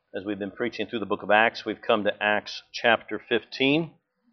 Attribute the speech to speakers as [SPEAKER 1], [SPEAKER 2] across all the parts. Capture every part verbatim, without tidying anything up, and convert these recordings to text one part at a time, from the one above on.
[SPEAKER 1] As we've been preaching through the book of Acts, we've come to Acts chapter fifteen.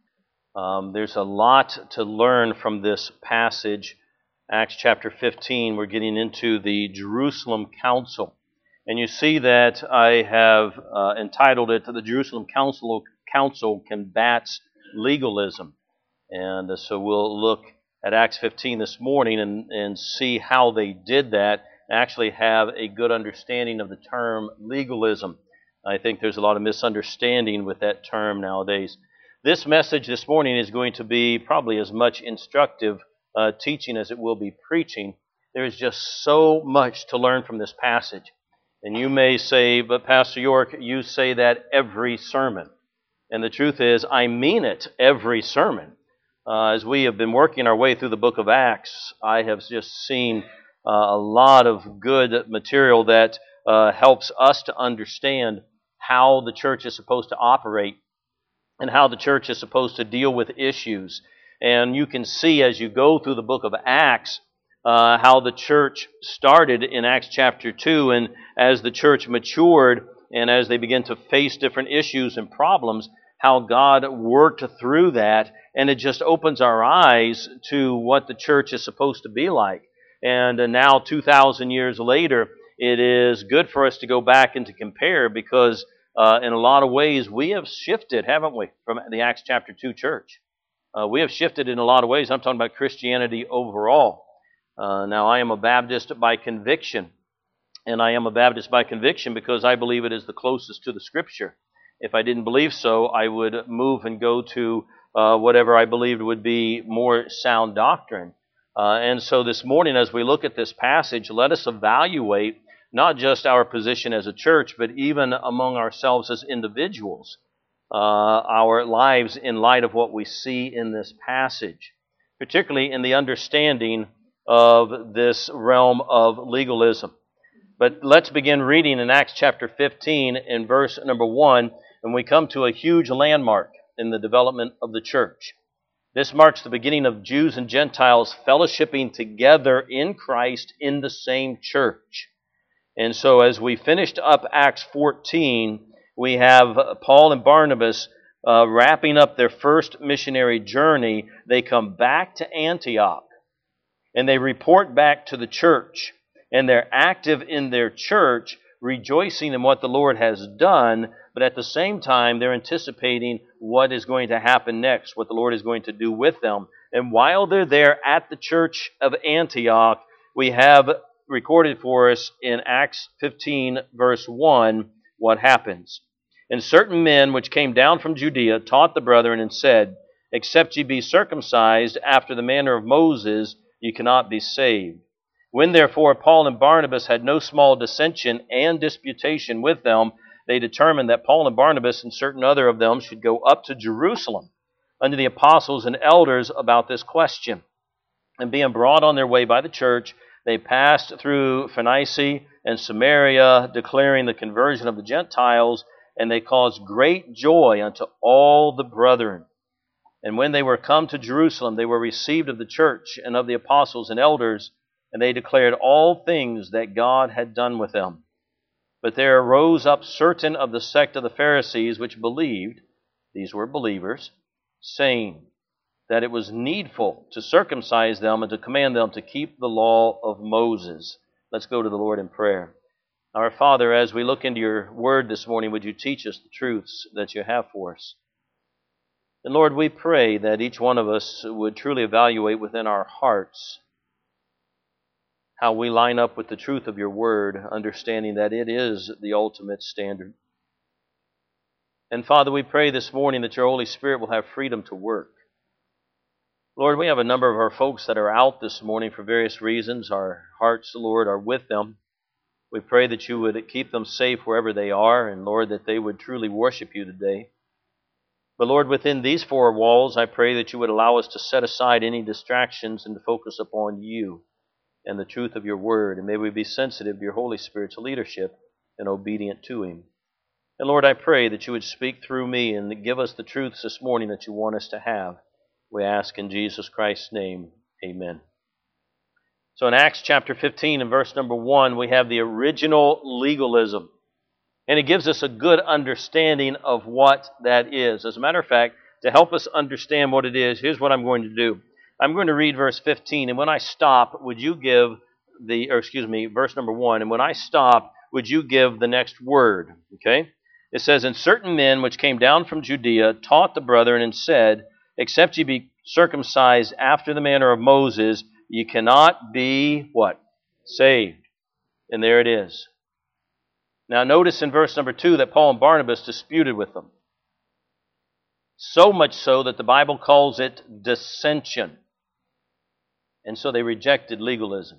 [SPEAKER 1] Um, there's a lot to learn from this passage. Acts chapter fifteen, we're getting into the Jerusalem Council. And you see that I have uh, entitled it, The Jerusalem Council, Council Combats Legalism. And uh, so we'll look at Acts fifteen this morning and, and see how they did that, and actually have a good understanding of the term legalism. I think there's a lot of misunderstanding with that term nowadays. This message this morning is going to be probably as much instructive uh, teaching as it will be preaching. There is just so much to learn from this passage. And you may say, but Pastor York, you say that every sermon. And the truth is, I mean it every sermon. Uh, as we have been working our way through the book of Acts, I have just seen uh, a lot of good material that uh, helps us to understand how the church is supposed to operate and how the church is supposed to deal with issues. And you can see as you go through the book of Acts uh, how the church started in Acts chapter two, and as the church matured and as they began to face different issues and problems, how God worked through that, and it just opens our eyes to what the church is supposed to be like. And uh, now, two thousand years later, it is good for us to go back and to compare, because uh, in a lot of ways we have shifted, haven't we, from the Acts chapter two church. Uh, we have shifted in a lot of ways. I'm talking about Christianity overall. Uh, now, I am a Baptist by conviction, and I am a Baptist by conviction because I believe it is the closest to the Scripture. If I didn't believe so, I would move and go to uh, whatever I believed would be more sound doctrine. Uh, and so this morning, as we look at this passage, let us evaluate not just our position as a church, but even among ourselves as individuals, uh, our lives in light of what we see in this passage, particularly in the understanding of this realm of legalism. But let's begin reading in Acts chapter fifteen in verse number one, and we come to a huge landmark in the development of the church. This marks the beginning of Jews and Gentiles fellowshipping together in Christ in the same church. And so as we finished up Acts fourteen, we have Paul and Barnabas uh, wrapping up their first missionary journey. They come back to Antioch, and they report back to the church. And they're active in their church, rejoicing in what the Lord has done, but at the same time, they're anticipating what is going to happen next, what the Lord is going to do with them. And while they're there at the church of Antioch, we have recorded for us in Acts fifteen, verse one, what happens. And certain men which came down from Judea taught the brethren and said, Except ye be circumcised after the manner of Moses, ye cannot be saved. When therefore Paul and Barnabas had no small dissension and disputation with them, they determined that Paul and Barnabas and certain other of them should go up to Jerusalem unto the apostles and elders about this question. And being brought on their way by the church, they passed through Phoenicia and Samaria, declaring the conversion of the Gentiles, and they caused great joy unto all the brethren. And when they were come to Jerusalem, they were received of the church and of the apostles and elders, and they declared all things that God had done with them. But there arose up certain of the sect of the Pharisees which believed, these were believers, saying that it was needful to circumcise them and to command them to keep the law of Moses. Let's go to the Lord in prayer. Our Father, as we look into your word this morning, would you teach us the truths that you have for us? And Lord, we pray that each one of us would truly evaluate within our hearts how we line up with the truth of your word, understanding that it is the ultimate standard. And Father, we pray this morning that your Holy Spirit will have freedom to work. Lord, we have a number of our folks that are out this morning for various reasons. Our hearts, Lord, are with them. We pray that you would keep them safe wherever they are, and Lord, that they would truly worship you today. But Lord, within these four walls, I pray that you would allow us to set aside any distractions and to focus upon you and the truth of your word, and may we be sensitive to your Holy Spirit's leadership and obedient to him. And Lord, I pray that you would speak through me and give us the truths this morning that you want us to have. We ask in Jesus Christ's name, amen. So in Acts chapter fifteen and verse number one, we have the original legalism. And it gives us a good understanding of what that is. As a matter of fact, to help us understand what it is, here's what I'm going to do. I'm going to read verse fifteen, and when I stop, would you give the, or excuse me, verse number one, and when I stop, would you give the next word? Okay? It says, "And certain men which came down from Judea taught the brethren and said, Except ye be circumcised after the manner of Moses, ye cannot be," what? "Saved." And there it is. Now notice in verse number two that Paul and Barnabas disputed with them. So much so that the Bible calls it dissension. And so they rejected legalism.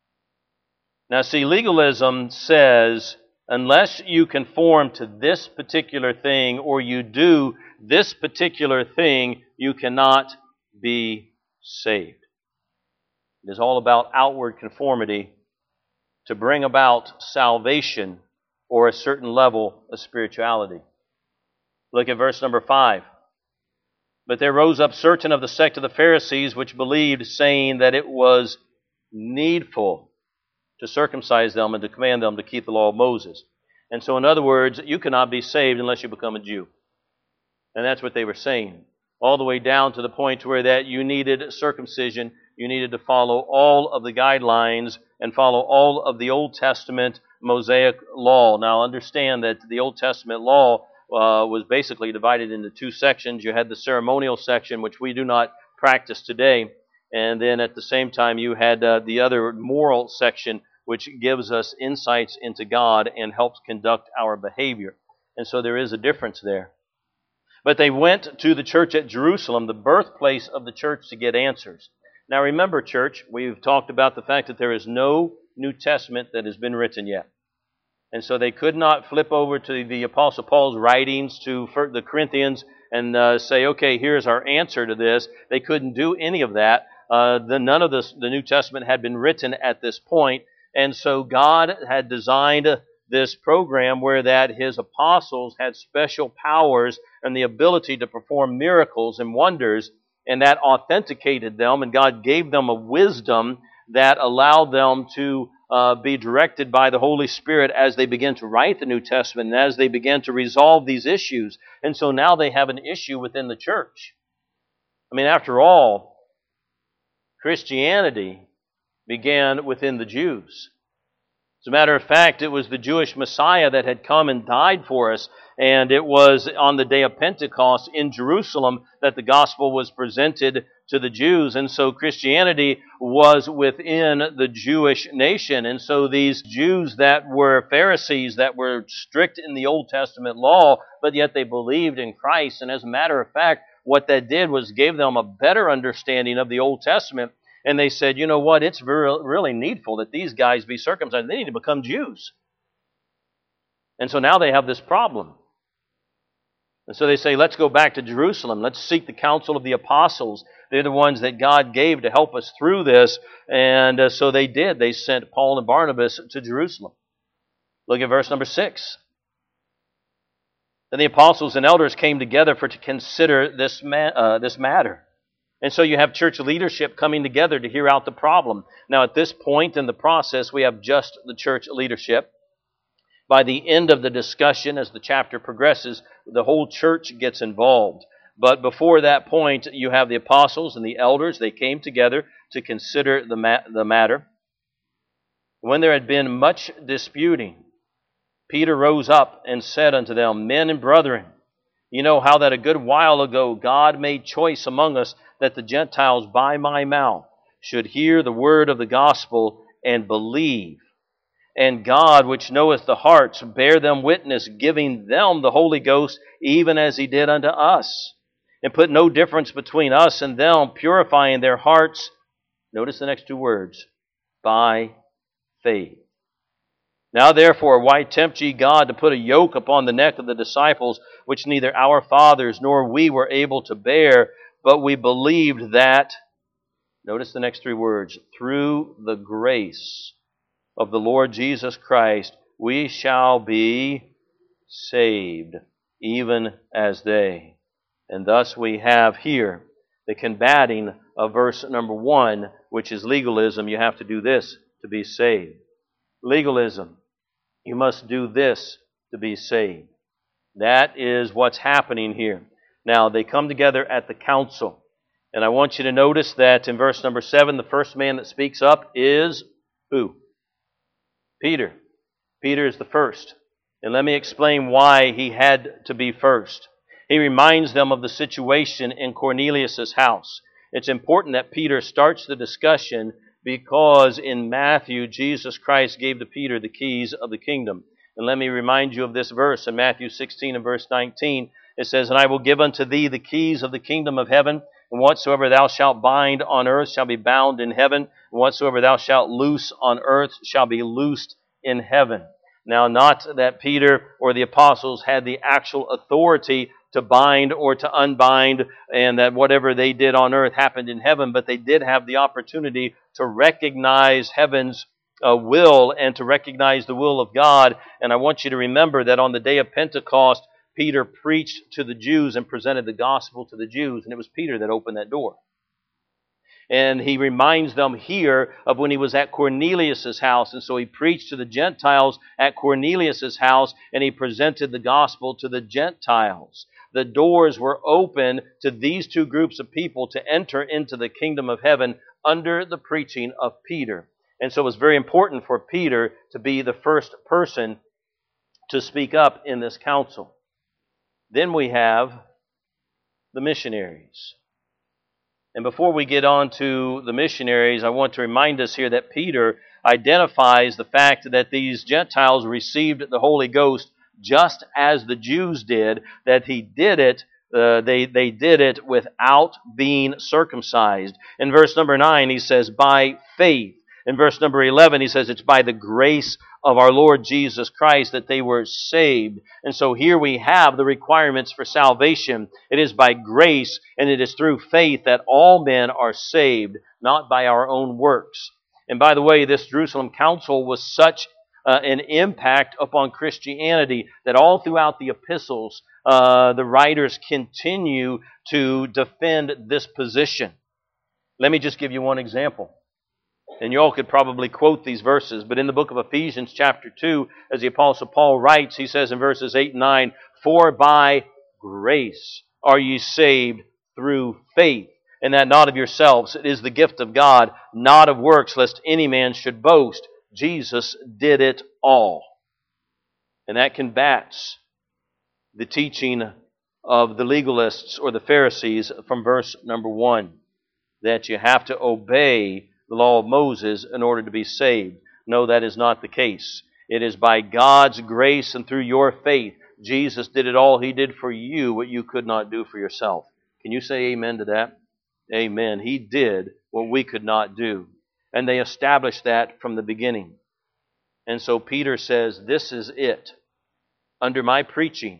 [SPEAKER 1] Now see, legalism says, unless you conform to this particular thing or you do this particular thing, you cannot be saved. It is all about outward conformity to bring about salvation or a certain level of spirituality. Look at verse number five. "But there rose up certain of the sect of the Pharisees which believed, saying that it was needful to circumcise them and to command them to keep the law of Moses." And so in other words, you cannot be saved unless you become a Jew. And that's what they were saying. All the way down to the point where that you needed circumcision, you needed to follow all of the guidelines and follow all of the Old Testament Mosaic law. Now understand that the Old Testament law uh, was basically divided into two sections. You had the ceremonial section, which we do not practice today. And then at the same time, you had uh, the other moral section, which gives us insights into God and helps conduct our behavior. And so there is a difference there. But they went to the church at Jerusalem, the birthplace of the church, to get answers. Now remember, church, we've talked about the fact that there is no New Testament that has been written yet. And so they could not flip over to the Apostle Paul's writings to the Corinthians and uh, say, okay, here's our answer to this. They couldn't do any of that. Uh, the, none of this, the New Testament had been written at this point. And so God had designed this program where that His apostles had special powers and the ability to perform miracles and wonders, and that authenticated them, and God gave them a wisdom that allowed them to uh, be directed by the Holy Spirit as they began to write the New Testament and as they began to resolve these issues. And so now they have an issue within the church. I mean, after all, Christianity began within the Jews. As a matter of fact, it was the Jewish Messiah that had come and died for us, and it was on the day of Pentecost in Jerusalem that the gospel was presented to the Jews. And so Christianity was within the Jewish nation. And so these Jews that were Pharisees, that were strict in the Old Testament law, but yet they believed in Christ. And as a matter of fact, what that did was gave them a better understanding of the Old Testament. And they said, you know what, it's very, really needful that these guys be circumcised. They need to become Jews. And so now they have this problem. And so they say, let's go back to Jerusalem. Let's seek the counsel of the apostles. They're the ones that God gave to help us through this. And uh, so they did. They sent Paul and Barnabas to Jerusalem. Look at verse number six. Then the apostles and elders came together for to consider this, ma- uh, this matter. And so you have church leadership coming together to hear out the problem. Now at this point in the process, we have just the church leadership. By the end of the discussion, as the chapter progresses, the whole church gets involved. But before that point, you have the apostles and the elders. They came together to consider the, ma- the matter. When there had been much disputing, Peter rose up and said unto them, Men and brethren, you know how that a good while ago God made choice among us that the Gentiles by my mouth should hear the word of the gospel and believe. And God, which knoweth the hearts, bear them witness, giving them the Holy Ghost, even as He did unto us. And put no difference between us and them, purifying their hearts, notice the next two words, by faith. Now therefore, why tempt ye God to put a yoke upon the neck of the disciples, which neither our fathers nor we were able to bear, but we believed that, notice the next three words, through the grace of the Lord Jesus Christ, we shall be saved, even as they. And thus we have here the combating of verse number one, which is legalism. You have to do this to be saved. Legalism. You must do this to be saved. That is what's happening here. Now, they come together at the council. And I want you to notice that in verse number seven, the first man that speaks up is who? Peter. Peter is the first. And let me explain why he had to be first. He reminds them of the situation in Cornelius' house. It's important that Peter starts the discussion because in Matthew, Jesus Christ gave to Peter the keys of the kingdom. And let me remind you of this verse in Matthew sixteen and verse nineteen. It says, "And I will give unto thee the keys of the kingdom of heaven, and whatsoever thou shalt bind on earth shall be bound in heaven, and whatsoever thou shalt loose on earth shall be loosed in heaven." Now, not that Peter or the apostles had the actual authority to bind or to unbind, and that whatever they did on earth happened in heaven, but they did have the opportunity to recognize heaven's uh, will and to recognize the will of God. And I want you to remember that on the day of Pentecost, Peter preached to the Jews and presented the gospel to the Jews, and it was Peter that opened that door. And he reminds them here of when he was at Cornelius' house. And so he preached to the Gentiles at Cornelius' house, and he presented the gospel to the Gentiles. The doors were open to these two groups of people to enter into the kingdom of heaven under the preaching of Peter. And so it was very important for Peter to be the first person to speak up in this council. Then we have the missionaries. And before we get on to the missionaries, I want to remind us here that Peter identifies the fact that these Gentiles received the Holy Ghost just as the Jews did, that he did it, uh, they, they did it without being circumcised. In verse number nine, he says, by faith. In verse number eleven, he says, it's by the grace of our Lord Jesus Christ that they were saved. And so here we have the requirements for salvation. It is by grace and it is through faith that all men are saved, not by our own works. And by the way, this Jerusalem council was such uh, an impact upon Christianity that all throughout the epistles, uh, the writers continue to defend this position. Let me just give you one example. And you all could probably quote these verses, but in the book of Ephesians chapter two, as the Apostle Paul writes, he says in verses eight and nine, "For by grace are ye saved through faith, and that not of yourselves, it is the gift of God, not of works, lest any man should boast. Jesus did it all." And that combats the teaching of the legalists or the Pharisees from verse number one, that you have to obey the law of Moses in order to be saved. No, that is not the case. It is by God's grace and through your faith. Jesus did it all. He did for you what you could not do for yourself. Can you say amen to that? Amen. He did what we could not do. And they established that from the beginning. And so Peter says, this is it. Under my preaching,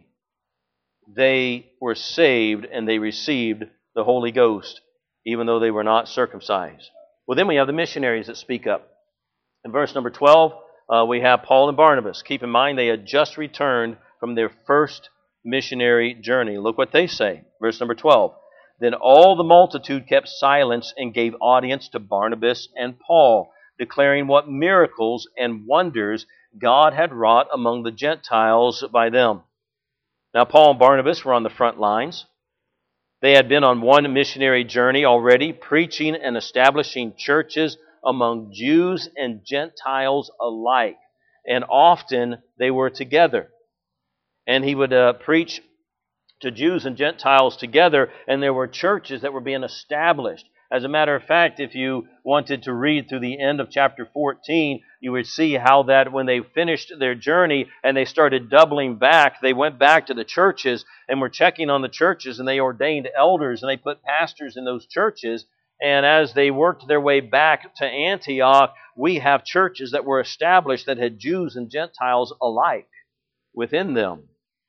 [SPEAKER 1] they were saved and they received the Holy Ghost, even though they were not circumcised. Well, then we have the missionaries that speak up. In verse number twelve, uh, we have Paul and Barnabas. Keep in mind, they had just returned from their first missionary journey. Look what they say. Verse number twelve. "Then all the multitude kept silence and gave audience to Barnabas and Paul, declaring what miracles and wonders God had wrought among the Gentiles by them." Now, Paul and Barnabas were on the front lines. They had been on one missionary journey already, preaching and establishing churches among Jews and Gentiles alike. And often they were together. And he would uh, preach to Jews and Gentiles together, and there were churches that were being established. As a matter of fact, if you wanted to read through the end of chapter fourteen, you would see how that when they finished their journey and they started doubling back, they went back to the churches and were checking on the churches, and they ordained elders and they put pastors in those churches. And as they worked their way back to Antioch, we have churches that were established that had Jews and Gentiles alike within them.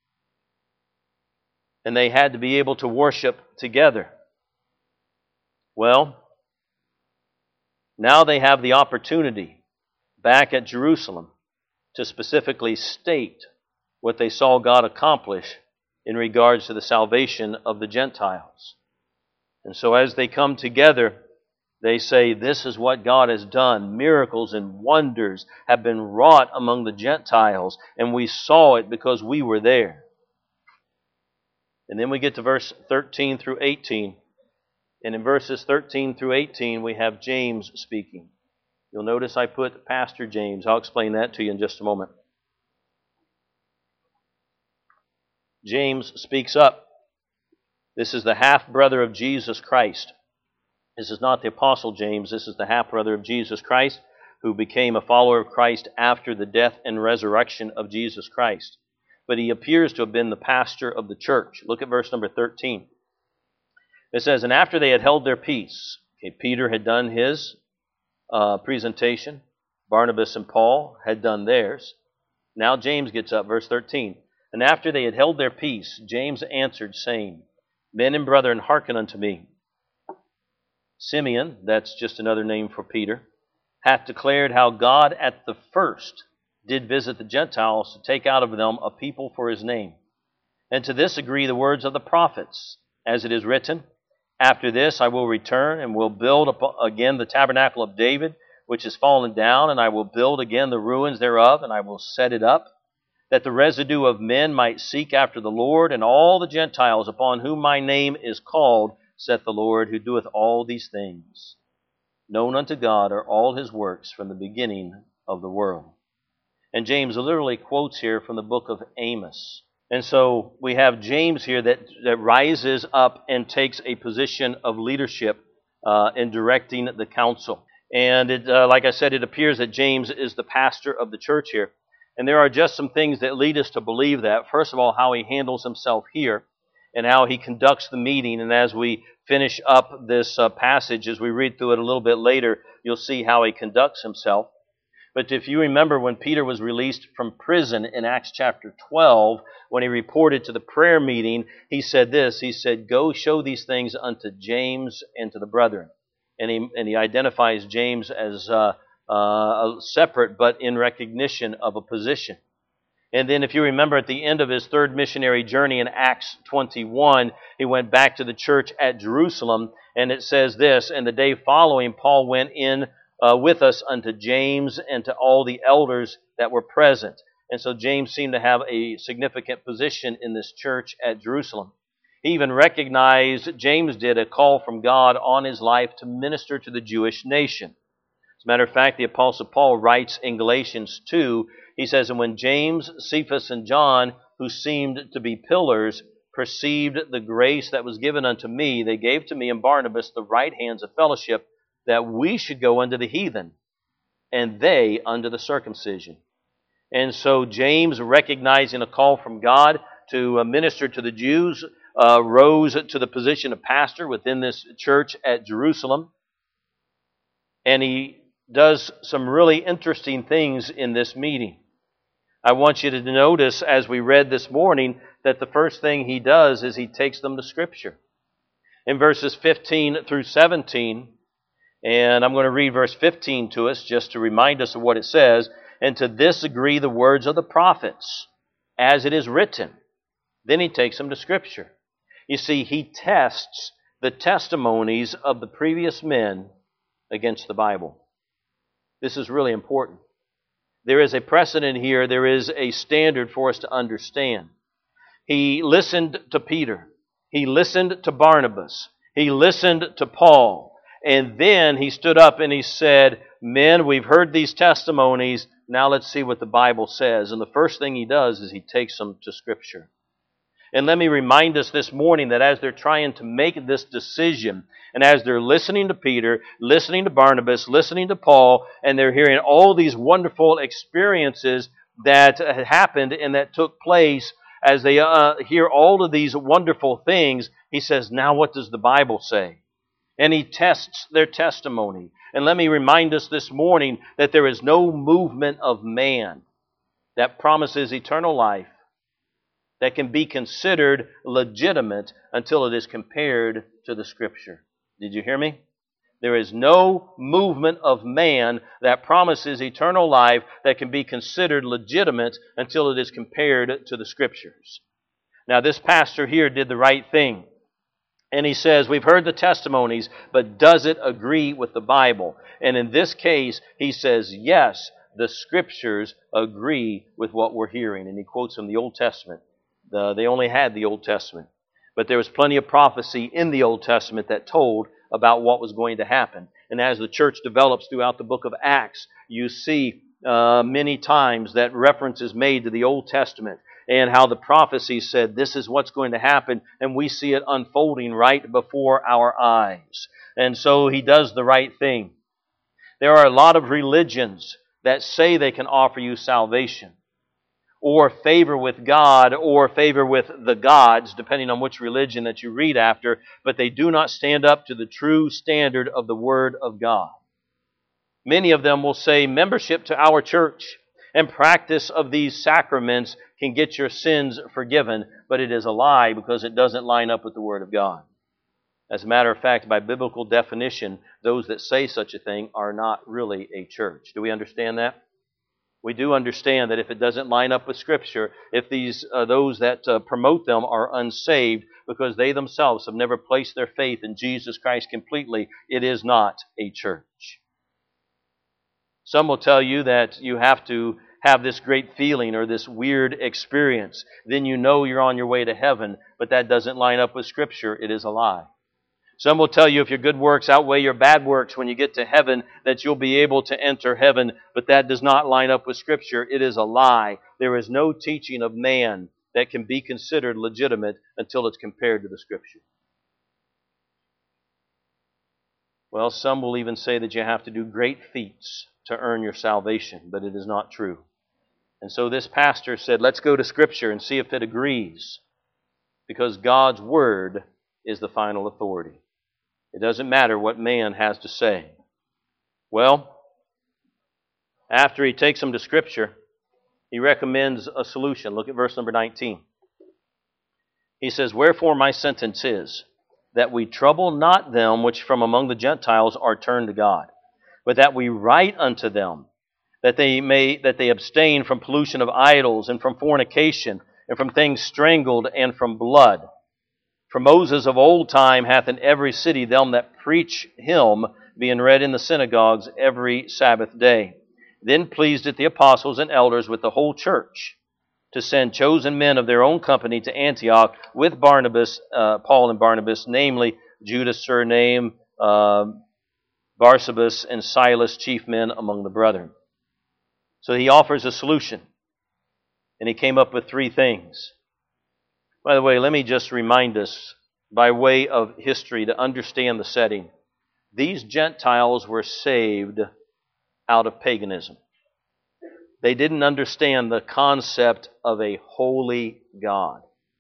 [SPEAKER 1] And they had to be able to worship together. Well, now they have the opportunity back at Jerusalem to specifically state what they saw God accomplish in regards to the salvation of the Gentiles. And so as they come together, They say this is what God has done. Miracles and wonders have been wrought among the Gentiles, and we saw it because we were there. And then we get to verse thirteen through eighteen. And in verses thirteen through eighteen, we have James speaking. You'll notice I put Pastor James. I'll explain that to you in just a moment. James speaks up. This is the half-brother of Jesus Christ. This is not the Apostle James. This is the half-brother of Jesus Christ, who became a follower of Christ after the death and resurrection of Jesus Christ. But he appears to have been the pastor of the church. Look at verse number thirteen. It says, and after they had held their peace, okay, Peter had done his uh, presentation. Barnabas and Paul had done theirs. Now James gets up, verse thirteen. And after they had held their peace, James answered, saying, Men and brethren, hearken unto me. Simeon, that's just another name for Peter, hath declared how God at the first did visit the Gentiles to take out of them a people for his name. And to this agree the words of the prophets, as it is written, After this I will return and will build up again the tabernacle of David, which is fallen down, and I will build again the ruins thereof, and I will set it up, that the residue of men might seek after the Lord, and all the Gentiles upon whom my name is called, saith the Lord, who doeth all these things. Known unto God are all his works from the beginning of the world. And James literally quotes here from the book of Amos. And so we have James here that, that rises up and takes a position of leadership uh, in directing the council. And it, uh, like I said, it appears that James is the pastor of the church here. And there are just some things that lead us to believe that. First of all, how he handles himself here and how he conducts the meeting. And as we finish up this uh, passage, as we read through it a little bit later, you'll see how he conducts himself. But if you remember when Peter was released from prison in Acts chapter twelve, when he reported to the prayer meeting, he said this, he said, Go show these things unto James and to the brethren. And he, and he identifies James as uh, uh, separate, but in recognition of a position. And then if you remember at the end of his third missionary journey in Acts twenty-one, he went back to the church at Jerusalem, and it says this, And the day following, Paul went in uh, with us unto James and to all the elders that were present. And so James seemed to have a significant position in this church at Jerusalem. He even recognized, James did, a call from God on his life to minister to the Jewish nation. As a matter of fact, the Apostle Paul writes in Galatians two, he says, And when James, Cephas, and John, who seemed to be pillars, perceived the grace that was given unto me, they gave to me and Barnabas the right hands of fellowship, that we should go unto the heathen, and they unto the circumcision. And so James, recognizing a call from God to minister to the Jews, uh, rose to the position of pastor within this church at Jerusalem. And he does some really interesting things in this meeting. I want you to notice, as we read this morning, that the first thing he does is he takes them to Scripture. In verses fifteen through seventeen, and I'm going to read verse fifteen to us just to remind us of what it says, And to this agree the words of the prophets, as it is written. Then he takes them to Scripture. You see, he tests the testimonies of the previous men against the Bible. This is really important. There is a precedent here. There is a standard for us to understand. He listened to Peter. He listened to Barnabas. He listened to Paul. And then he stood up and he said, Men, we've heard these testimonies. Now let's see what the Bible says. And the first thing he does is he takes them to Scripture. And let me remind us this morning that as they're trying to make this decision, and as they're listening to Peter, listening to Barnabas, listening to Paul, and they're hearing all these wonderful experiences that happened and that took place, as they uh, hear all of these wonderful things, he says, now what does the Bible say? And he tests their testimony. And let me remind us this morning that there is no movement of man that promises eternal life that can be considered legitimate until it is compared to the Scripture. Did you hear me? There is no movement of man that promises eternal life that can be considered legitimate until it is compared to the Scriptures. Now, this pastor here did the right thing. And he says, we've heard the testimonies, but does it agree with the Bible? And in this case, he says, yes, the Scriptures agree with what we're hearing. And he quotes from the Old Testament. The, they only had the Old Testament. But there was plenty of prophecy in the Old Testament that told about what was going to happen. And as the church develops throughout the book of Acts, you see uh, many times that reference is made to the Old Testament and how the prophecy said this is what's going to happen, and we see it unfolding right before our eyes. And so he does the right thing. There are a lot of religions that say they can offer you salvation, or favor with God, or favor with the gods, depending on which religion that you read after, but they do not stand up to the true standard of the Word of God. Many of them will say membership to our church and practice of these sacraments can get your sins forgiven, but it is a lie because it doesn't line up with the Word of God. As a matter of fact, by biblical definition, those that say such a thing are not really a church. Do we understand that? We do understand that if it doesn't line up with Scripture, if these uh, those that uh, promote them are unsaved because they themselves have never placed their faith in Jesus Christ completely, it is not a church. Some will tell you that you have to have this great feeling or this weird experience. Then you know you're on your way to heaven, but that doesn't line up with Scripture. It is a lie. Some will tell you if your good works outweigh your bad works when you get to heaven, that you'll be able to enter heaven, but that does not line up with Scripture. It is a lie. There is no teaching of man that can be considered legitimate until it's compared to the Scripture. Well, some will even say that you have to do great feats to earn your salvation, but it is not true. And so this pastor said, let's go to Scripture and see if it agrees, because God's Word is the final authority. It doesn't matter what man has to say. Well, after he takes them to Scripture, he recommends a solution. Look at verse number nineteen. He says, wherefore my sentence is, that we trouble not them which from among the Gentiles are turned to God, but that we write unto them, that they may that they abstain from pollution of idols, and from fornication, and from things strangled, and from blood. For Moses of old time hath in every city them that preach him, being read in the synagogues every Sabbath day. Then pleased it the apostles and elders with the whole church to send chosen men of their own company to Antioch with Barnabas, uh, Paul and Barnabas, namely Judas surname, uh, Barsabas, and Silas, chief men among the brethren. So he offers a solution, and he came up with three things. By the way, let me just remind us, by way of history, to understand the setting. These Gentiles were saved out of paganism. They didn't understand the concept of a holy God.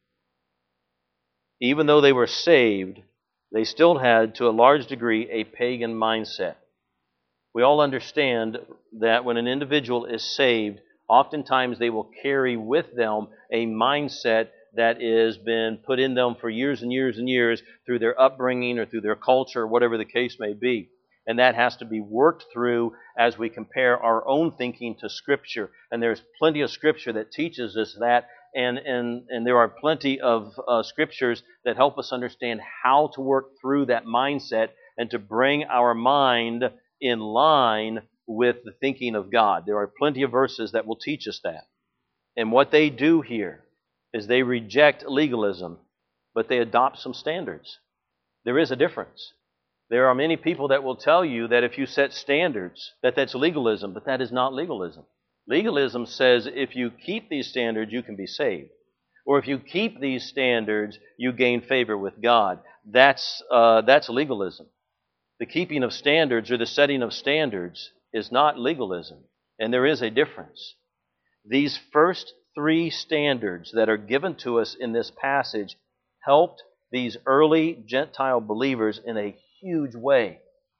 [SPEAKER 1] Even though they were saved, they still had, to a large degree, a pagan mindset. We all understand that when an individual is saved, oftentimes they will carry with them a mindset that has been put in them for years and years and years through their upbringing or through their culture, or whatever the case may be. And that has to be worked through as we compare our own thinking to Scripture. And there's plenty of Scripture that teaches us that, and, and, and there are plenty of uh, Scriptures that help us understand how to work through that mindset and to bring our mind in line with the thinking of God. There are plenty of verses that will teach us that. And what they do here is they reject legalism, but they adopt some standards. There is a difference. There are many people that will tell you that if you set standards, that that's legalism, but that is not legalism. Legalism says if you keep these standards, you can be saved. Or if you keep these standards, you gain favor with God. That's, uh, that's legalism. The keeping of standards or the setting of standards is not legalism, and there is a difference. These first three standards that are given to us in this passage helped these early Gentile believers in a huge way.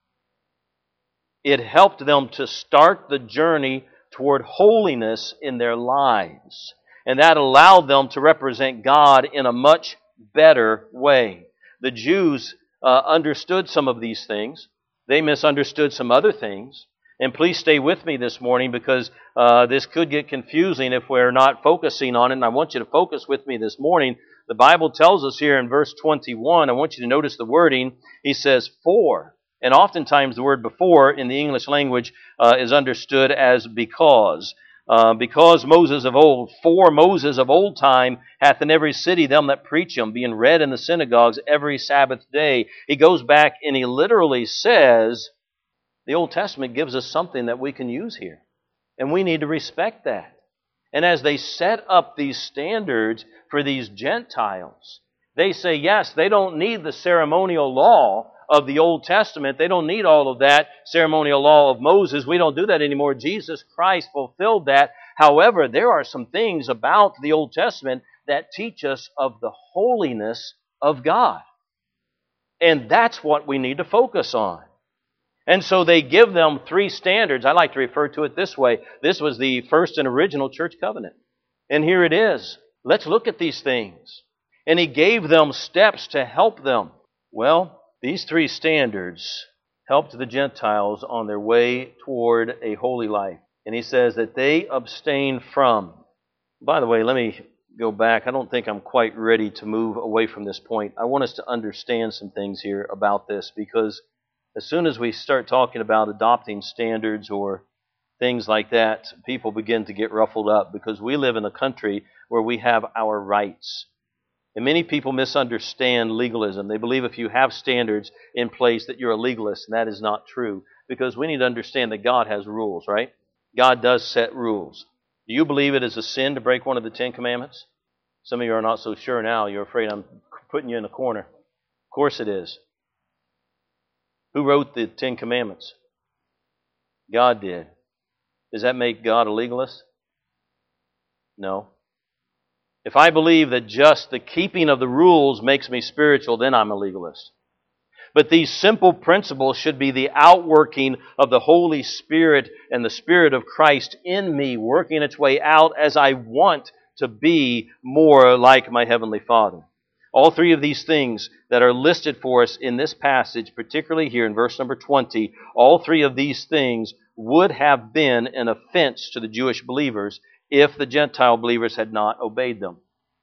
[SPEAKER 1] It helped them to start the journey toward holiness in their lives, and that allowed them to represent God in a much better way. The Jews uh, understood some of these things. They misunderstood some other things. And please stay with me this morning because uh, this could get confusing if we're not focusing on it. And I want you to focus with me this morning. The Bible tells us here in verse twenty-one, I want you to notice the wording. He says, for. And oftentimes the word before in the English language uh, is understood as because. Uh, because Moses of old, for Moses of old time hath in every city them that preach him, being read in the synagogues every Sabbath day. He goes back and he literally says, the Old Testament gives us something that we can use here. And we need to respect that. And as they set up these standards for these Gentiles, they say, yes, they don't need the ceremonial law of the Old Testament. They don't need all of that ceremonial law of Moses. We don't do that anymore. Jesus Christ fulfilled that. However, there are some things about the Old Testament that teach us of the holiness of God. And that's what we need to focus on. And so they give them three standards. I like to refer to it this way. This was the first and original church covenant. And here it is. Let's look at these things. And he gave them steps to help them. Well, these three standards helped the Gentiles on their way toward a holy life. And he says that they abstain from. By the way, let me go back. I don't think I'm quite ready to move away from this point. I want us to understand some things here about this, because as soon as we start talking about adopting standards or things like that, people begin to get ruffled up, because we live in a country where we have our rights. And many people misunderstand legalism. They believe if you have standards in place that you're a legalist, and that is not true, because we need to understand that God has rules, right? God does set rules. Do you believe it is a sin to break one of the Ten Commandments? Some of you are not so sure now. You're afraid I'm putting you in a corner. Of course it is. Who wrote the Ten Commandments? God did. Does that make God a legalist? No. If I believe that just the keeping of the rules makes me spiritual, then I'm a legalist. But these simple principles should be the outworking of the Holy Spirit and the Spirit of Christ in me, working its way out as I want to be more like my Heavenly Father. All three of these things that are listed for us in this passage, particularly here in verse number twenty, all three of these things would have been an offense to the Jewish believers if the Gentile believers had not obeyed them.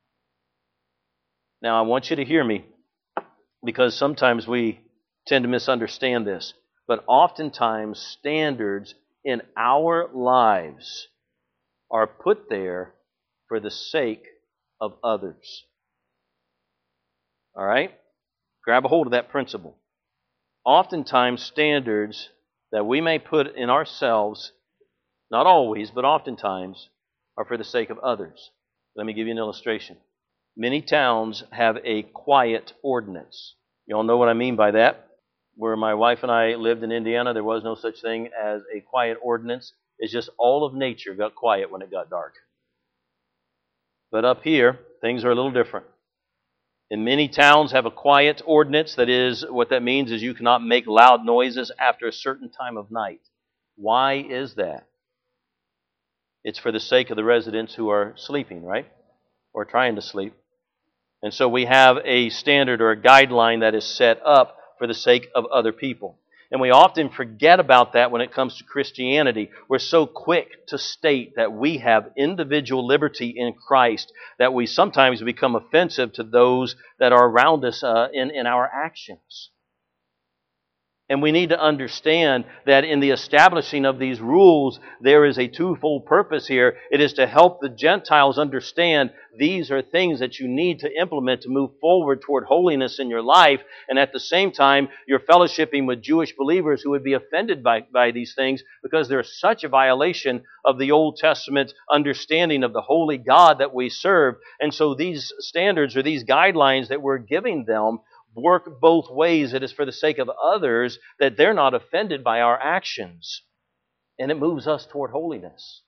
[SPEAKER 1] Now, I want you to hear me, because sometimes we tend to misunderstand this. But oftentimes, standards in our lives are put there for the sake of others. All right? Grab a hold of that principle. Oftentimes, standards that we may put in ourselves, not always, but oftentimes, are for the sake of others. Let me give you an illustration. Many towns have a quiet ordinance. You all know what I mean by that. Where my wife and I lived in Indiana, there was no such thing as a quiet ordinance. It's just all of nature got quiet when it got dark. But up here, things are a little different. And many towns have a quiet ordinance. That is, what that means is you cannot make loud noises after a certain time of night. Why is that? It's for the sake of the residents who are sleeping, right? Or trying to sleep. And so we have a standard or a guideline that is set up for the sake of other people. And we often forget about that when it comes to Christianity. We're so quick to state that we have individual liberty in Christ that we sometimes become offensive to those that are around us uh, in, in our actions. And we need to understand that in the establishing of these rules, there is a twofold purpose here. It is to help the Gentiles understand these are things that you need to implement to move forward toward holiness in your life. And at the same time, you're fellowshipping with Jewish believers who would be offended by, by these things because there's such a violation of the Old Testament understanding of the holy God that we serve. And so these standards or these guidelines that we're giving them work both ways. It is for the sake of others that they're not offended by our actions. And it moves us toward holiness.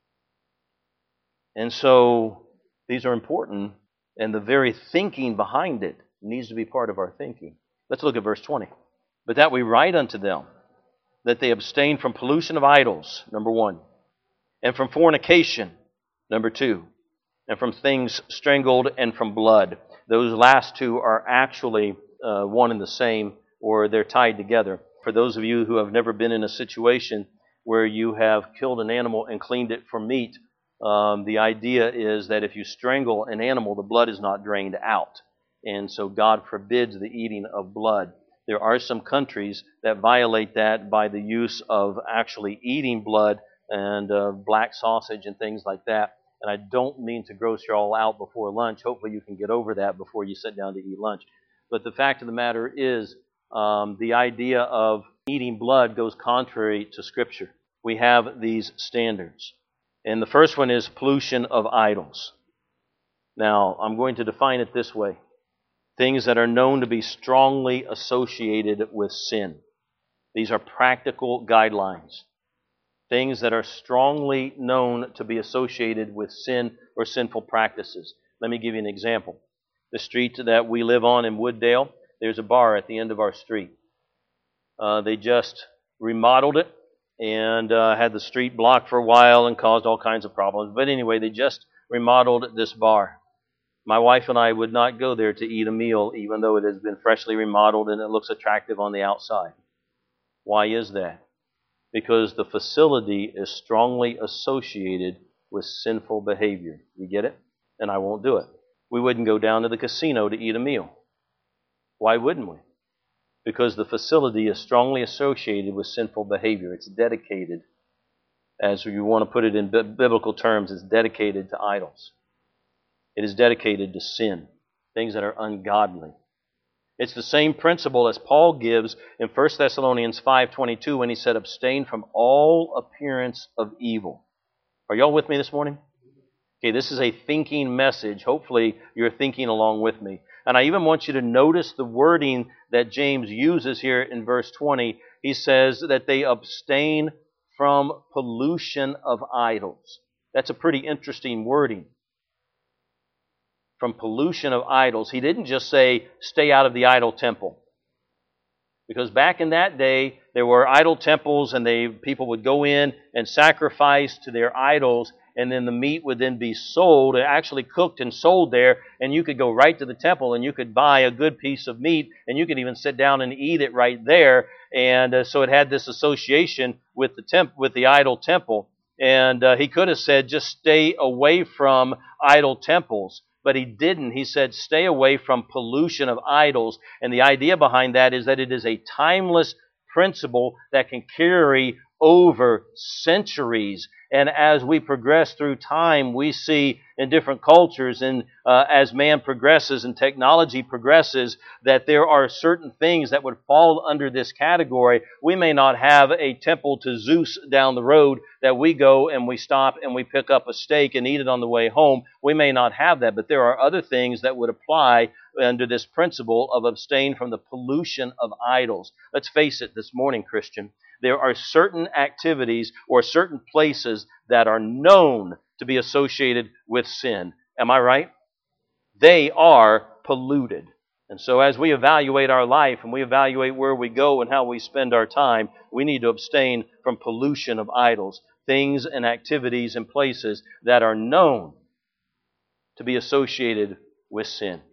[SPEAKER 1] And so these are important, and the very thinking behind it needs to be part of our thinking. Let's look at verse twenty. But that we write unto them that they abstain from pollution of idols, number one, and from fornication, number two, and from things strangled and from blood. Those last two are actually uh, one and the same, or they're tied together. For those of you who have never been in a situation where you have killed an animal and cleaned it for meat, um, the idea is that if you strangle an animal, the blood is not drained out. And so God forbids the eating of blood. There are some countries that violate that by the use of actually eating blood and uh, black sausage and things like that. And I don't mean to gross you all out before lunch. Hopefully you can get over that before you sit down to eat lunch. But the fact of the matter is, um, the idea of eating blood goes contrary to Scripture. We have these standards. And the first one is pollution of idols. Now, I'm going to define it this way. Things that are known to be strongly associated with sin. These are practical guidelines. Things that are strongly known to be associated with sin or sinful practices. Let me give you an example. The street that we live on in Wooddale, there's a bar at the end of our street. Uh, they just remodeled it and uh, had the street blocked for a while and caused all kinds of problems. But anyway, they just remodeled this bar. My wife and I would not go there to eat a meal, even though it has been freshly remodeled and it looks attractive on the outside. Why is that? Because the facility is strongly associated with sinful behavior. You get it? And I won't do it. We wouldn't go down to the casino to eat a meal. Why wouldn't we? Because the facility is strongly associated with sinful behavior. It's dedicated, as you want to put it in biblical terms, it's dedicated to idols. It is dedicated to sin, things that are ungodly. It's the same principle as Paul gives in First Thessalonians five twenty-two when he said, abstain from all appearance of evil. Are y'all with me this morning? Okay, this is a thinking message. Hopefully you're thinking along with me. And I even want you to notice the wording that James uses here in verse twenty. He says that they abstain from pollution of idols. That's a pretty interesting wording. From pollution of idols. He didn't just say, stay out of the idol temple. Because back in that day, there were idol temples and they people would go in and sacrifice to their idols, and then the meat would then be sold, actually cooked and sold there, and you could go right to the temple and you could buy a good piece of meat, and you could even sit down and eat it right there. And uh, so it had this association with the temp- with the idol temple. And uh, he could have said, just stay away from idol temples. But he didn't. He said, stay away from pollution of idols. And the idea behind that is that it is a timeless principle that can carry over centuries. And as we progress through time, we see in different cultures and uh, as man progresses and technology progresses, that there are certain things that would fall under this category. We may not have a temple to Zeus down the road that we go and we stop and we pick up a steak and eat it on the way home. We may not have that, but there are other things that would apply under this principle of abstain from the pollution of idols. Let's face it this morning, Christian. There are certain activities or certain places that are known to be associated with sin. Am I right? They are polluted. And so as we evaluate our life and we evaluate where we go and how we spend our time, we need to abstain from pollution of idols, things and activities and places that are known to be associated with sin.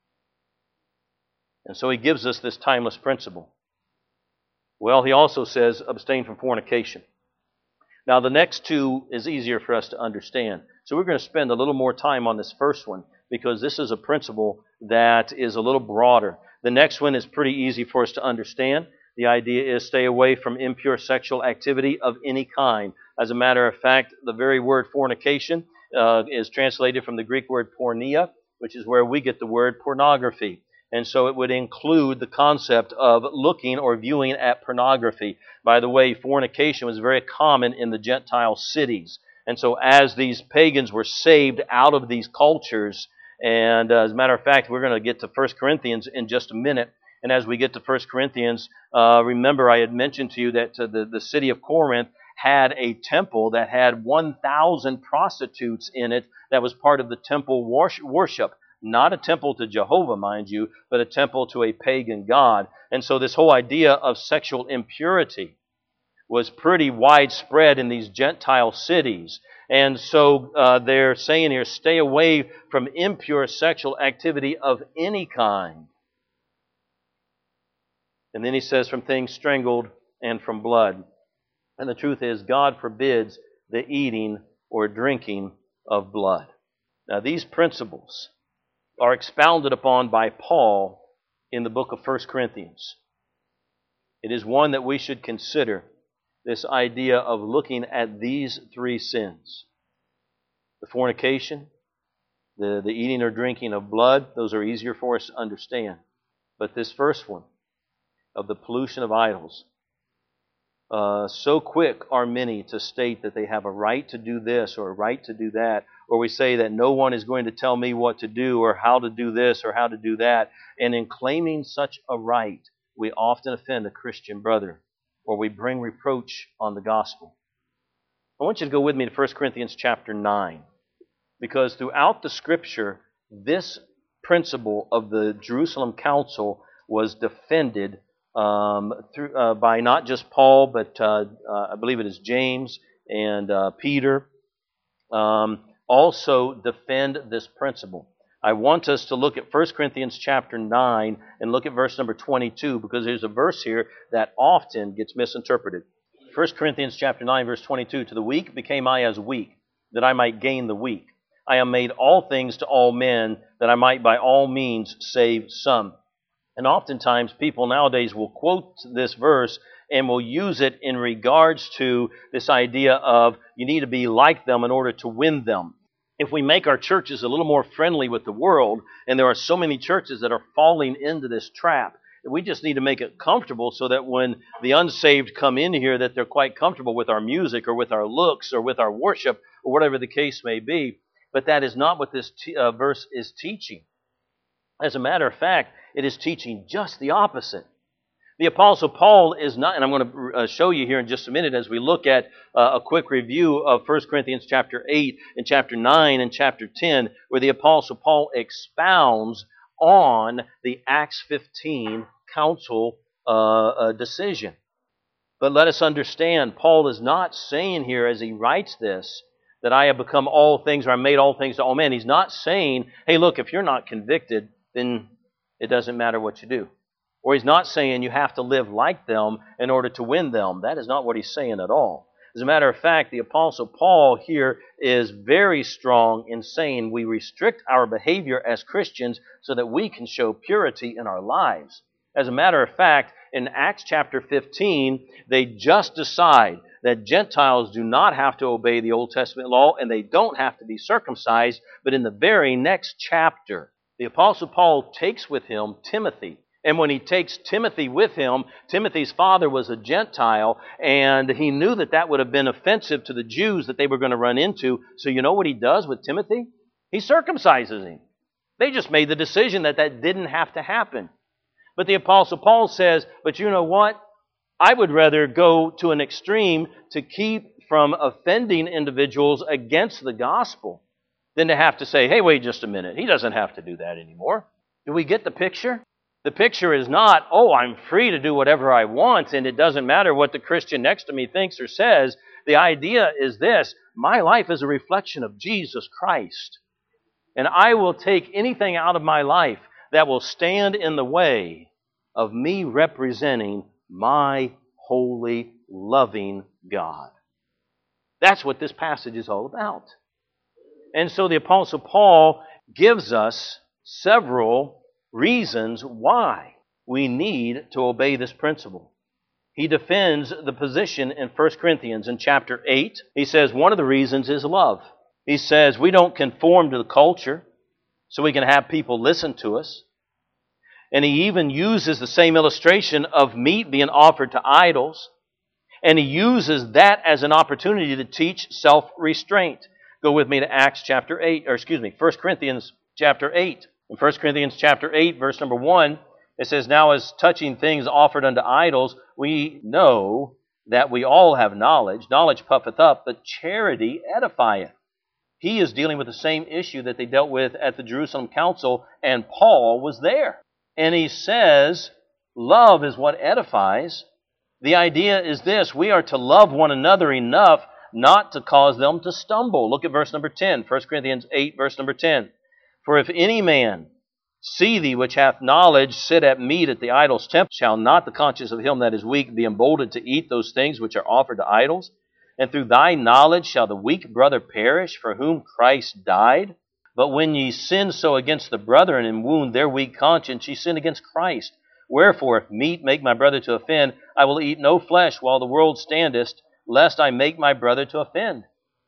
[SPEAKER 1] And so he gives us this timeless principle. Well, he also says, abstain from fornication. Now, the next two is easier for us to understand. So we're going to spend a little more time on this first one because this is a principle that is a little broader. The next one is pretty easy for us to understand. The idea is stay away from impure sexual activity of any kind. As a matter of fact, the very word fornication uh, is translated from the Greek word porneia, which is where we get the word pornography. And so it would include the concept of looking or viewing at pornography. By the way, fornication was very common in the Gentile cities. And so as these pagans were saved out of these cultures, and uh, as a matter of fact, we're going to get to First Corinthians in just a minute. And as we get to First Corinthians, uh, remember I had mentioned to you that uh, the, the city of Corinth had a temple that had one thousand prostitutes in it that was part of the temple worship. Not a temple to Jehovah, mind you, but a temple to a pagan god. And so this whole idea of sexual impurity was pretty widespread in these Gentile cities. And so uh, they're saying here, stay away from impure sexual activity of any kind. And then he says, from things strangled and from blood. And the truth is, God forbids the eating or drinking of blood. Now, these principles are expounded upon by Paul in the book of First Corinthians. It is one that we should consider, this idea of looking at these three sins. The fornication, the, the eating or drinking of blood, those are easier for us to understand. But this first one, of the pollution of idols, uh, so quick are many to state that they have a right to do this or a right to do that, or we say that no one is going to tell me what to do or how to do this or how to do that. And in claiming such a right, we often offend a Christian brother, or we bring reproach on the gospel. I want you to go with me to First Corinthians chapter nine, because throughout the Scripture, this principle of the Jerusalem Council was defended um, through, uh, by not just Paul, but uh, uh, I believe it is James and uh, Peter. Um, also defend this principle. I want us to look at First Corinthians chapter nine and look at verse number twenty-two, because there's a verse here that often gets misinterpreted. First Corinthians chapter nine, verse twenty-two, to the weak became I as weak, that I might gain the weak. I am made all things to all men, that I might by all means save some. And oftentimes people nowadays will quote this verse and will use it in regards to this idea of you need to be like them in order to win them. If we make our churches a little more friendly with the world, and there are so many churches that are falling into this trap, we just need to make it comfortable so that when the unsaved come in here, that they're quite comfortable with our music or with our looks or with our worship or whatever the case may be. But that is not what this t- uh, verse is teaching. As a matter of fact, it is teaching just the opposite. The Apostle Paul is not, and I'm going to uh, show you here in just a minute as we look at uh, a quick review of First Corinthians chapter eight and chapter nine and chapter ten, where the Apostle Paul expounds on the Acts fifteen council uh, uh, decision. But let us understand, Paul is not saying here as he writes this, that I have become all things, or I made all things to all men. He's not saying, hey, look, if you're not convicted, then it doesn't matter what you do. Or he's not saying you have to live like them in order to win them. That is not what he's saying at all. As a matter of fact, the Apostle Paul here is very strong in saying we restrict our behavior as Christians so that we can show purity in our lives. As a matter of fact, in Acts chapter fifteen, they just decide that Gentiles do not have to obey the Old Testament law and they don't have to be circumcised. But in the very next chapter, the Apostle Paul takes with him Timothy. And when he takes Timothy with him, Timothy's father was a Gentile, and he knew that that would have been offensive to the Jews that they were going to run into. So you know what he does with Timothy? He circumcises him. They just made the decision that that didn't have to happen. But the Apostle Paul says, but you know what? I would rather go to an extreme to keep from offending individuals against the gospel than to have to say, hey, wait just a minute. He doesn't have to do that anymore. Do we get the picture? The picture is not, oh, I'm free to do whatever I want, and it doesn't matter what the Christian next to me thinks or says. The idea is this: my life is a reflection of Jesus Christ. And I will take anything out of my life that will stand in the way of me representing my holy, loving God. That's what this passage is all about. And so the Apostle Paul gives us several reasons why we need to obey this principle. He defends the position in First Corinthians in chapter eight. He says one of the reasons is love. He says we don't conform to the culture so we can have people listen to us. And he even uses the same illustration of meat being offered to idols. And he uses that as an opportunity to teach self-restraint. Go with me to Acts chapter eight, or excuse me, First Corinthians chapter eight. In First Corinthians chapter eight, verse number one, it says, now as touching things offered unto idols, we know that we all have knowledge. Knowledge puffeth up, but charity edifieth. He is dealing with the same issue that they dealt with at the Jerusalem Council, and Paul was there. And he says, love is what edifies. The idea is this: we are to love one another enough not to cause them to stumble. Look at verse number ten, First Corinthians eight, verse number ten. For if any man See thee which hath knowledge sit at meat at the idol's temple. Shall not the conscience of him that is weak be emboldened to eat those things which are offered to idols? And through thy knowledge shall the weak brother perish, for whom Christ died? But when ye sin so against the brethren and wound their weak conscience, ye sin against Christ. Wherefore, if meat make my brother to offend, I will eat no flesh while the world standeth, lest I make my brother to offend.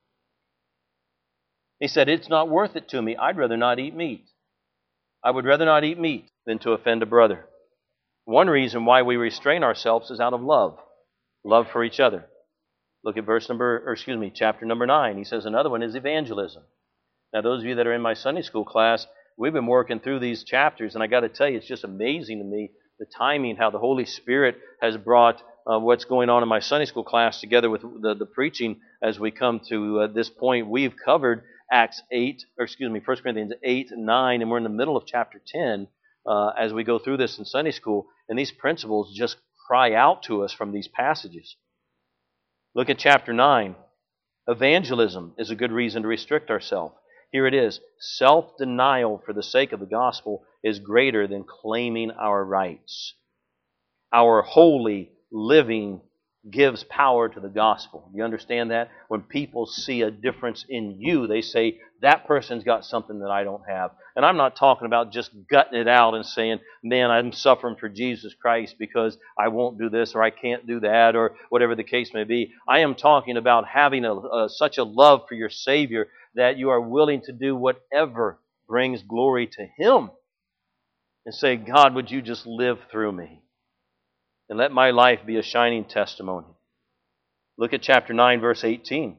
[SPEAKER 1] He said, it's not worth it to me. I'd rather not eat meat. I would rather not eat meat than to offend a brother. One reason why we restrain ourselves is out of love. Love for each other. Look at verse number, or excuse me, chapter number nine. He says another one is evangelism. Now, those of you that are in my Sunday school class, we've been working through these chapters, and I got to tell you, it's just amazing to me, the timing, how the Holy Spirit has brought uh, what's going on in my Sunday school class together with the, the preaching as we come to uh, this point. We've covered Acts eight, or excuse me, First Corinthians eight and nine, and we're in the middle of chapter ten uh, as we go through this in Sunday school, and these principles just cry out to us from these passages. Look at chapter nine. Evangelism is a good reason to restrict ourselves. Here it is. Self-denial for the sake of the gospel is greater than claiming our rights. Our holy living gives power to the gospel. You understand that? When people see a difference in you, they say, that person's got something that I don't have. And I'm not talking about just gutting it out and saying, man, I'm suffering for Jesus Christ because I won't do this or I can't do that or whatever the case may be. I am talking about having a, a, such a love for your Savior that you are willing to do whatever brings glory to Him. And say, God, would you just live through me? And let my life be a shining testimony. Look at chapter nine, verse eighteen.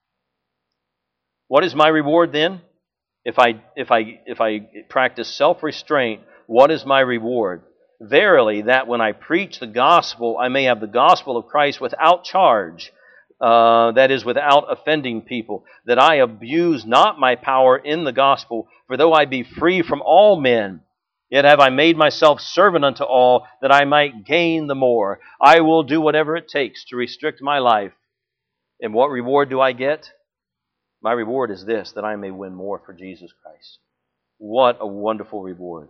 [SPEAKER 1] What is my reward then? If I if I if I practice self-restraint, what is my reward? Verily, that when I preach the gospel, I may have the gospel of Christ without charge, uh, that is, without offending people, that I abuse not my power in the gospel, for though I be free from all men, yet have I made myself servant unto all, that I might gain the more. I will do whatever it takes to restrict my life. And what reward do I get? My reward is this, that I may win more for Jesus Christ. What a wonderful reward.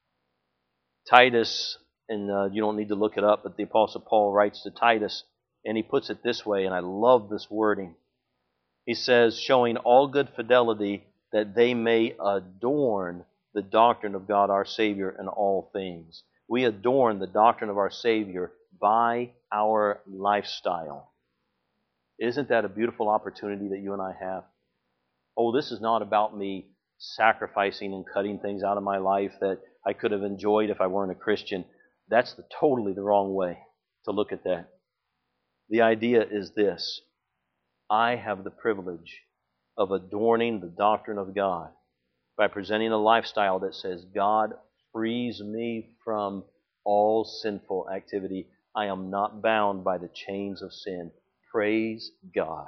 [SPEAKER 1] Titus, and uh, you don't need to look it up, but the Apostle Paul writes to Titus, and he puts it this way, and I love this wording. He says, showing all good fidelity, that they may adorn the doctrine of God our Savior in all things. We adorn the doctrine of our Savior by our lifestyle. Isn't that a beautiful opportunity that you and I have? Oh, this is not about me sacrificing and cutting things out of my life that I could have enjoyed if I weren't a Christian. That's the, totally the wrong way to look at that. The idea is this. I have the privilege of adorning the doctrine of God by presenting a lifestyle that says, God frees me from all sinful activity. I am not bound by the chains of sin. Praise God.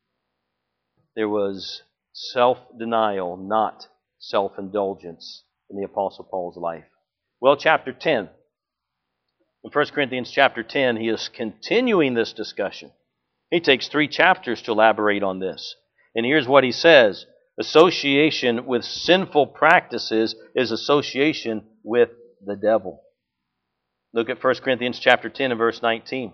[SPEAKER 1] There was self-denial, not self-indulgence in the Apostle Paul's life. Well, chapter ten. In First Corinthians chapter ten, he is continuing this discussion. He takes three chapters to elaborate on this. And here's what he says. Association with sinful practices is association with the devil. Look at First Corinthians chapter ten and verse nineteen.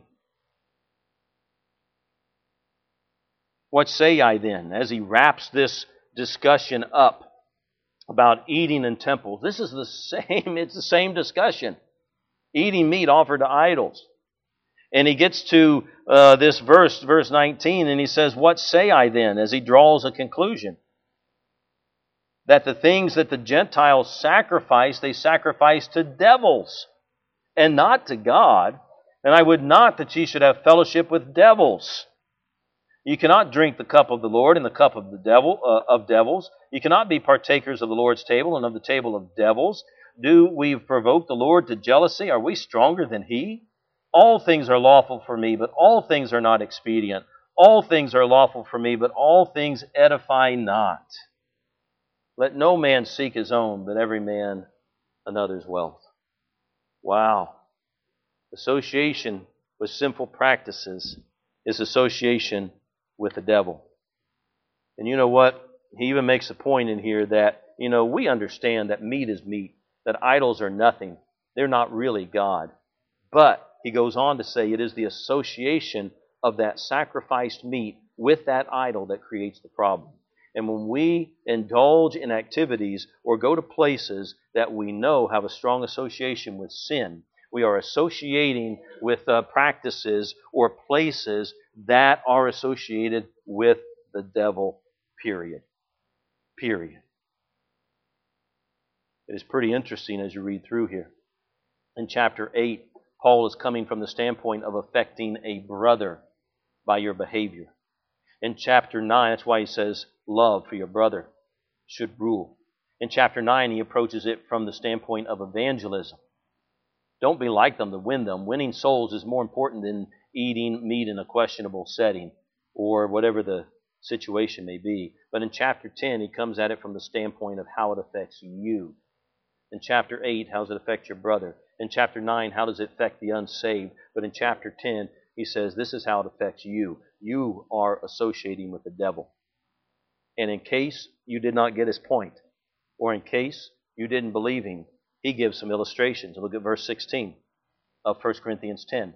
[SPEAKER 1] What say I then? As he wraps this discussion up about eating in temples. This is the same, it's the same discussion. Eating meat offered to idols. And he gets to uh, this verse, verse nineteen, and he says, what say I then? As he draws a conclusion. That the things that the Gentiles sacrifice, they sacrifice to devils, and not to God. And I would not that ye should have fellowship with devils. You cannot drink the cup of the Lord and the cup of the devil uh, of devils. You cannot be partakers of the Lord's table and of the table of devils. Do we provoke the Lord to jealousy? Are we stronger than He? All things are lawful for me, but all things are not expedient. All things are lawful for me, but all things edify not. Let no man seek his own, but every man another's wealth. Wow. Association with sinful practices is association with the devil. And you know what? He even makes a point in here that, you know, we understand that meat is meat. that idols are nothing. They're not really God. But he goes on to say it is the association of that sacrificed meat with that idol that creates the problem. And when we indulge in activities or go to places that we know have a strong association with sin, we are associating with uh, practices or places that are associated with the devil, period. Period. It is pretty interesting as you read through here. In chapter eight, Paul is coming from the standpoint of affecting a brother by your behavior. In chapter nine, that's why he says love for your brother should rule. In chapter nine, he approaches it from the standpoint of evangelism. Don't be like them to win them. Winning souls is more important than eating meat in a questionable setting or whatever the situation may be. But in chapter ten, he comes at it from the standpoint of how it affects you. In chapter eight, how does it affect your brother? In chapter nine, how does it affect the unsaved? But in chapter ten, he says this is how it affects you. You are associating with the devil. And in case you did not get his point, or in case you didn't believe him, he gives some illustrations. Look at verse sixteen of First Corinthians ten.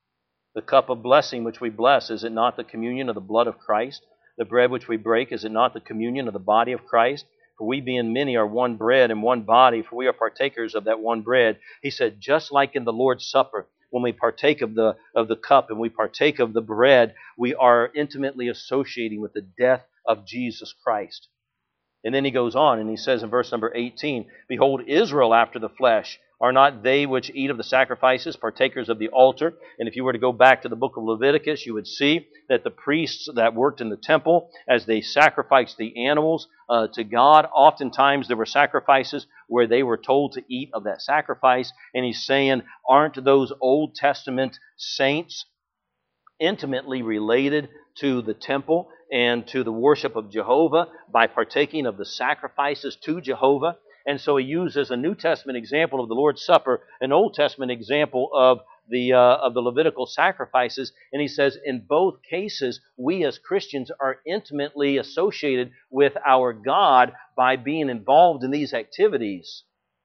[SPEAKER 1] The cup of blessing which we bless, is it not the communion of the blood of Christ? The bread which we break, is it not the communion of the body of Christ? For we being many are one bread and one body, for we are partakers of that one bread. He said, just like in the Lord's Supper, when we partake of the, of the cup and we partake of the bread, we are intimately associating with the death of Jesus Christ. And then he goes on and he says in verse number eighteen, behold, Israel after the flesh, are not they which eat of the sacrifices partakers of the altar? And if you were to go back to the book of Leviticus, you would see that the priests that worked in the temple, as they sacrificed the animals uh, to God, oftentimes there were sacrifices where they were told to eat of that sacrifice. And he's saying, aren't those Old Testament saints intimately related to the temple and to the worship of Jehovah by partaking of the sacrifices to Jehovah? And so he uses a New Testament example of the Lord's Supper, an Old Testament example of the uh, of the Levitical sacrifices, and he says in both cases we as Christians are intimately associated with our God by being involved in these activities.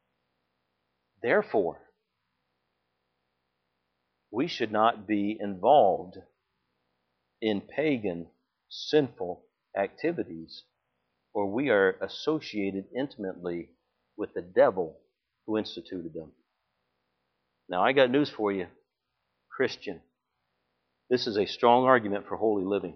[SPEAKER 1] Therefore, we should not be involved in pagan, sinful activities, or we are associated intimately with the devil who instituted them. Now, I got news for you, Christian. This is a strong argument for holy living.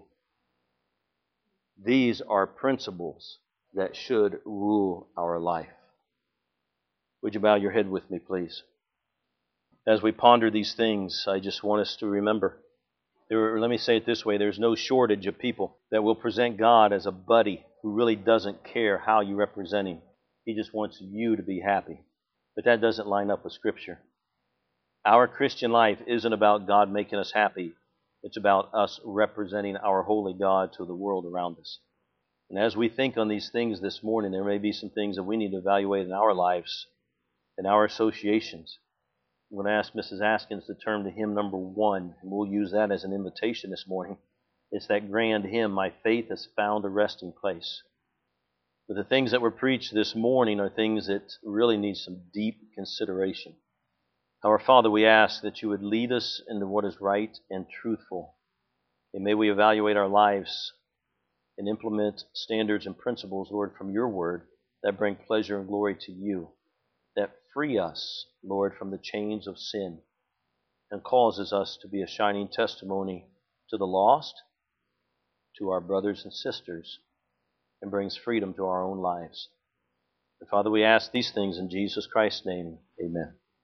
[SPEAKER 1] These are principles that should rule our life. Would you bow your head with me, please? As we ponder these things, I just want us to remember, there, let me say it this way, there's no shortage of people that will present God as a buddy who really doesn't care how you represent him. He just wants you to be happy. But that doesn't line up with Scripture. Our Christian life isn't about God making us happy. It's about us representing our holy God to the world around us. And as we think on these things this morning, there may be some things that we need to evaluate in our lives, in our associations. I'm going to ask Missus Askins to turn to hymn number one, and we'll use that as an invitation this morning. It's that grand hymn, My Faith Has Found a Resting Place. But the things that were preached this morning are things that really need some deep consideration. Our Father, we ask that you would lead us into what is right and truthful. And may we evaluate our lives and implement standards and principles, Lord, from your word that bring pleasure and glory to you, that free us, Lord, from the chains of sin and causes us to be a shining testimony to the lost, to our brothers and sisters, and brings freedom to our own lives. And Father, we ask these things in Jesus Christ's name. Amen.